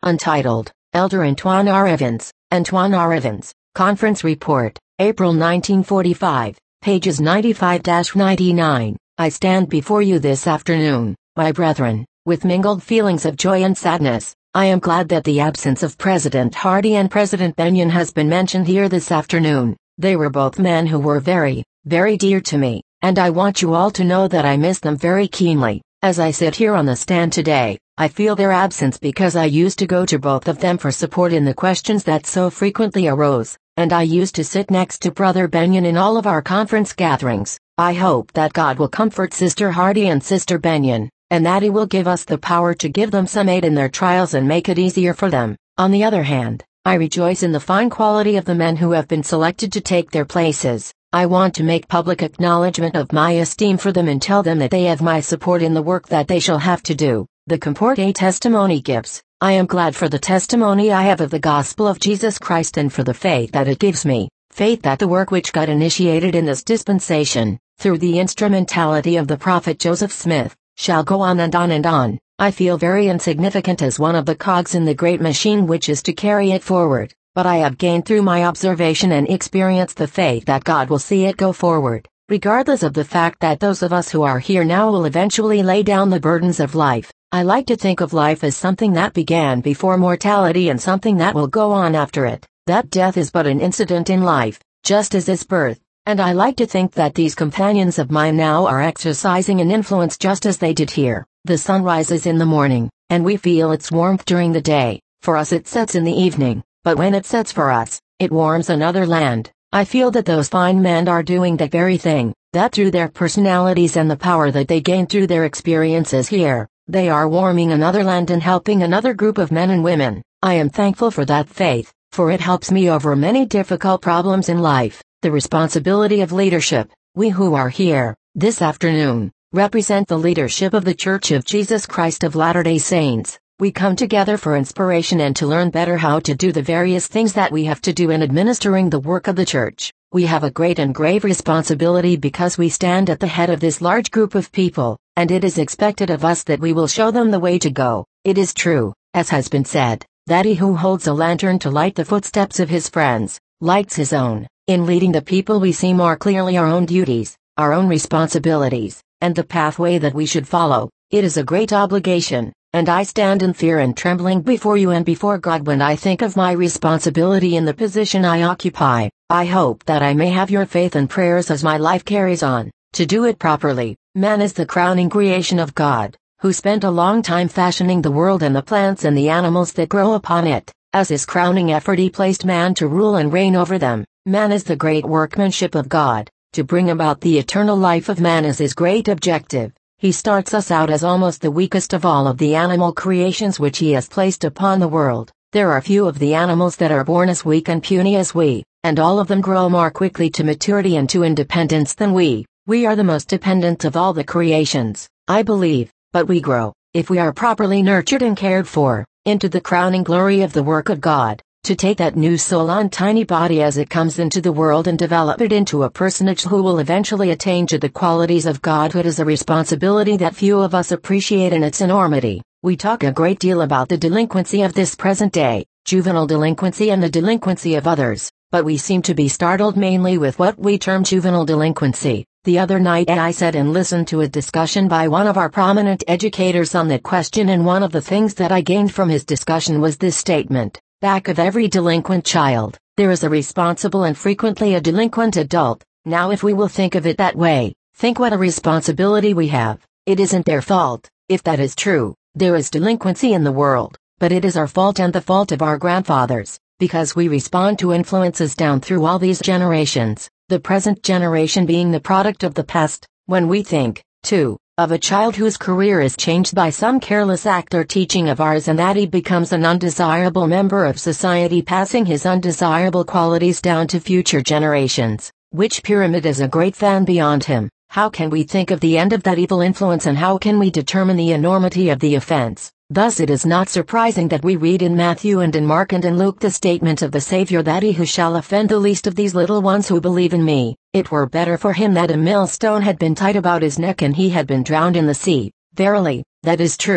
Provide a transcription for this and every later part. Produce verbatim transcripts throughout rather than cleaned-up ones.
Untitled, Elder Antoine R. Evans, Antoine R. Evans, Conference Report, April nineteen forty-five, pages ninety-five to ninety-nine. I stand before you this afternoon, my brethren, with mingled feelings of joy and sadness. I am glad that the absence of President Hardy and President Bennion has been mentioned here this afternoon. They were both men who were very, very dear to me, and I want you all to know that I miss them very keenly. As I sit here on the stand today, I feel their absence because I used to go to both of them for support in the questions that so frequently arose, and I used to sit next to Brother Bennion in all of our conference gatherings. I hope that God will comfort Sister Hardy and Sister Bennion, and that He will give us the power to give them some aid in their trials and make it easier for them. On the other hand, I rejoice in the fine quality of the men who have been selected to take their places. I want to make public acknowledgement of my esteem for them and tell them that they have my support in the work that they shall have to do. The comport a testimony gives. I am glad for the testimony I have of the gospel of Jesus Christ and for the faith that it gives me, faith that the work which God initiated in this dispensation, through the instrumentality of the prophet Joseph Smith, shall go on and on and on. I feel very insignificant as one of the cogs in the great machine which is to carry it forward, but I have gained through my observation and experience the faith that God will see it go forward, regardless of the fact that those of us who are here now will eventually lay down the burdens of life. I like to think of life as something that began before mortality and something that will go on after it, that death is but an incident in life, just as is birth, and I like to think that these companions of mine now are exercising an influence just as they did here. The sun rises in the morning, and we feel its warmth during the day. For us it sets in the evening, but when it sets for us, it warms another land. I feel that those fine men are doing that very thing, that through their personalities and the power that they gain through their experiences here, they are warming another land and helping another group of men and women. I am thankful for that faith, for it helps me over many difficult problems in life. The responsibility of leadership. We who are here, this afternoon, represent the leadership of the Church of Jesus Christ of Latter-day Saints. We come together for inspiration and to learn better how to do the various things that we have to do in administering the work of the Church. We have a great and grave responsibility because we stand at the head of this large group of people, and it is expected of us that we will show them the way to go. It is true, as has been said, that he who holds a lantern to light the footsteps of his friends, lights his own. In leading the people we see more clearly our own duties, our own responsibilities, and the pathway that we should follow. It is a great obligation, and I stand in fear and trembling before you and before God when I think of my responsibility in the position I occupy. I hope that I may have your faith and prayers as my life carries on, to do it properly. Man is the crowning creation of God, who spent a long time fashioning the world and the plants and the animals that grow upon it. As his crowning effort he placed man to rule and reign over them. Man is the great workmanship of God. To bring about the eternal life of man is his great objective. He starts us out as almost the weakest of all of the animal creations which he has placed upon the world. There are few of the animals that are born as weak and puny as we, and all of them grow more quickly to maturity and to independence than we. We are the most dependent of all the creations, I believe, but we grow, if we are properly nurtured and cared for, into the crowning glory of the work of God. To take that new soul on tiny body as it comes into the world and develop it into a personage who will eventually attain to the qualities of godhood is a responsibility that few of us appreciate in its enormity. We talk a great deal about the delinquency of this present day, juvenile delinquency and the delinquency of others, but we seem to be startled mainly with what we term juvenile delinquency. The other night I sat and listened to a discussion by one of our prominent educators on that question, and one of the things that I gained from his discussion was this statement. Back of every delinquent child, there is a responsible and frequently a delinquent adult. Now if we will think of it that way, think what a responsibility we have. It isn't their fault. If that is true, there is delinquency in the world, but it is our fault and the fault of our grandfathers, because we respond to influences down through all these generations, the present generation being the product of the past. When we think, too, of a child whose career is changed by some careless act or teaching of ours and that he becomes an undesirable member of society, passing his undesirable qualities down to future generations, which pyramid is a great fan beyond him, how can we think of the end of that evil influence and how can we determine the enormity of the offense? Thus it is not surprising that we read in Matthew and in Mark and in Luke the statement of the Savior that he who shall offend the least of these little ones who believe in me, it were better for him that a millstone had been tied about his neck and he had been drowned in the sea. Verily, that is true.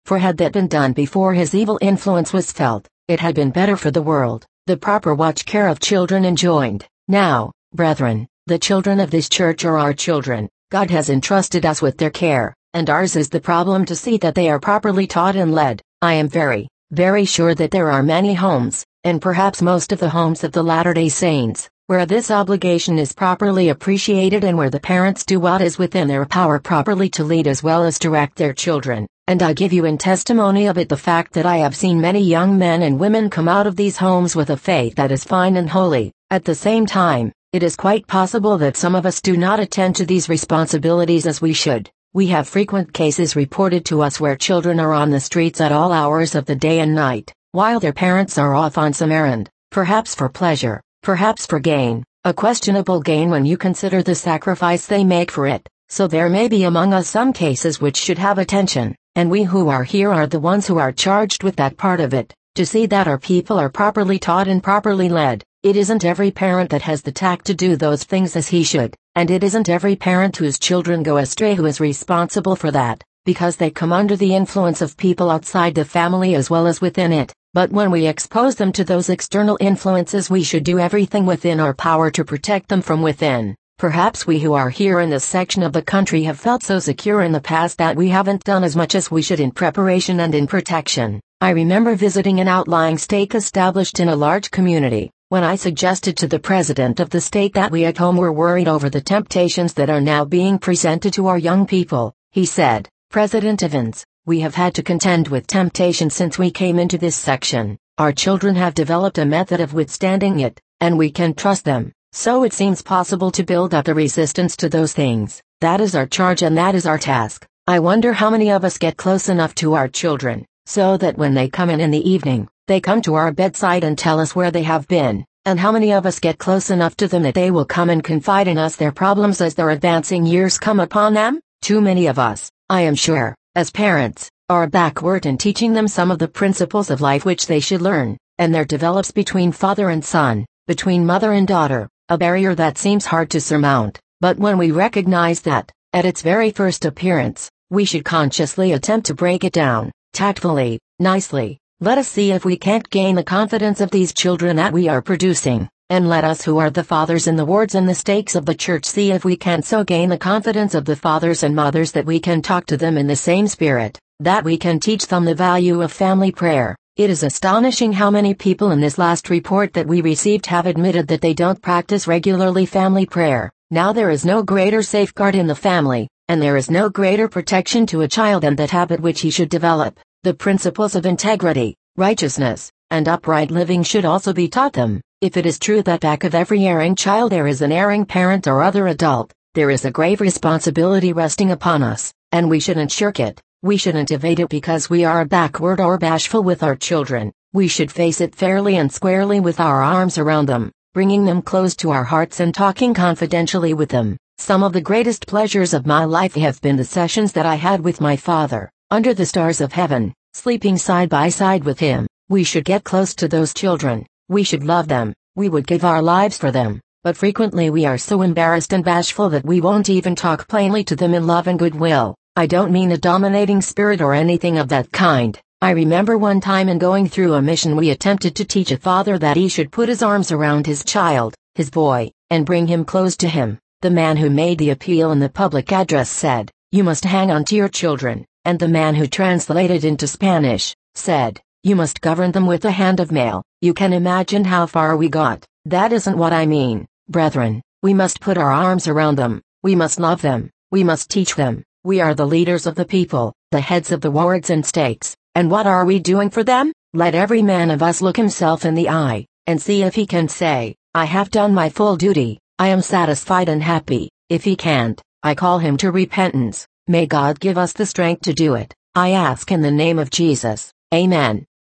for had that been done before his evil influence was felt, it had been better for the world, the proper watch care of children enjoined. Now, brethren, the children of this church are our children. God has entrusted us with their care, and ours is the problem to see that they are properly taught and led. I am very, very sure that there are many homes, and perhaps most of the homes of the Latter-day Saints, where this obligation is properly appreciated and where the parents do what is within their power properly to lead as well as direct their children. And I give you in testimony of it the fact that I have seen many young men and women come out of these homes with a faith that is fine and holy. At the same time, it is quite possible that some of us do not attend to these responsibilities as we should. We have frequent cases reported to us where children are on the streets at all hours of the day and night, while their parents are off on some errand, perhaps for pleasure, perhaps for gain, a questionable gain when you consider the sacrifice they make for it. So there may be among us some cases which should have attention, and we who are here are the ones who are charged with that part of it, to see that our people are properly taught and properly led. It isn't every parent that has the tact to do those things as he should, and it isn't every parent whose children go astray who is responsible for that, because they come under the influence of people outside the family as well as within it. But when we expose them to those external influences, we should do everything within our power to protect them from within. Perhaps we who are here in this section of the country have felt so secure in the past that we haven't done as much as we should in preparation and in protection. I remember visiting an outlying stake established in a large community, when I suggested to the president of the state that we at home were worried over the temptations that are now being presented to our young people. He said, "President Evans, we have had to contend with temptation since we came into this section. Our children have developed a method of withstanding it, and we can trust them. So it seems possible to build up a resistance to those things. That is our charge and that is our task. I wonder how many of us get close enough to our children, so that when they come in in the evening, they come to our bedside and tell us where they have been, and how many of us get close enough to them that they will come and confide in us their problems as their advancing years come upon them? Too many of us, I am sure, as parents, are backward in teaching them some of the principles of life which they should learn, and there develops between father and son, between mother and daughter, a barrier that seems hard to surmount. But when we recognize that, at its very first appearance, we should consciously attempt to break it down, tactfully, nicely, let us see if we can't gain the confidence of these children that we are producing, and let us who are the fathers in the wards and the stakes of the church see if we can so gain the confidence of the fathers and mothers that we can talk to them in the same spirit, that we can teach them the value of family prayer. It is astonishing how many people in this last report that we received have admitted that they don't practice regularly family prayer. Now there is no greater safeguard in the family, and there is no greater protection to a child than that habit which he should develop. The principles of integrity, righteousness, and upright living should also be taught them. If it is true that back of every erring child there is an erring parent or other adult, there is a grave responsibility resting upon us, and we shouldn't shirk it. We shouldn't evade it because we are backward or bashful with our children. We should face it fairly and squarely with our arms around them, bringing them close to our hearts and talking confidentially with them. Some of the greatest pleasures of my life have been the sessions that I had with my father, under the stars of heaven, sleeping side by side with him. We should get close to those children. We should love them. We would give our lives for them. But frequently we are so embarrassed and bashful that we won't even talk plainly to them in love and goodwill. I don't mean a dominating spirit or anything of that kind. I remember one time in going through a mission we attempted to teach a father that he should put his arms around his child, his boy, and bring him close to him. The man who made the appeal in the public address said, "You must hang on to your children," and the man who translated into Spanish, said, "You must govern them with a hand of mail." You can imagine how far we got. That isn't what I mean, brethren. We must put our arms around them. We must love them. We must teach them. We are the leaders of the people, the heads of the wards and stakes, and what are we doing for them? Let every man of us look himself in the eye, and see if he can say, "I have done my full duty, I am satisfied and happy." If he can't, I call him to repentance. May God give us the strength to do it. I ask in the name of Jesus. Amen.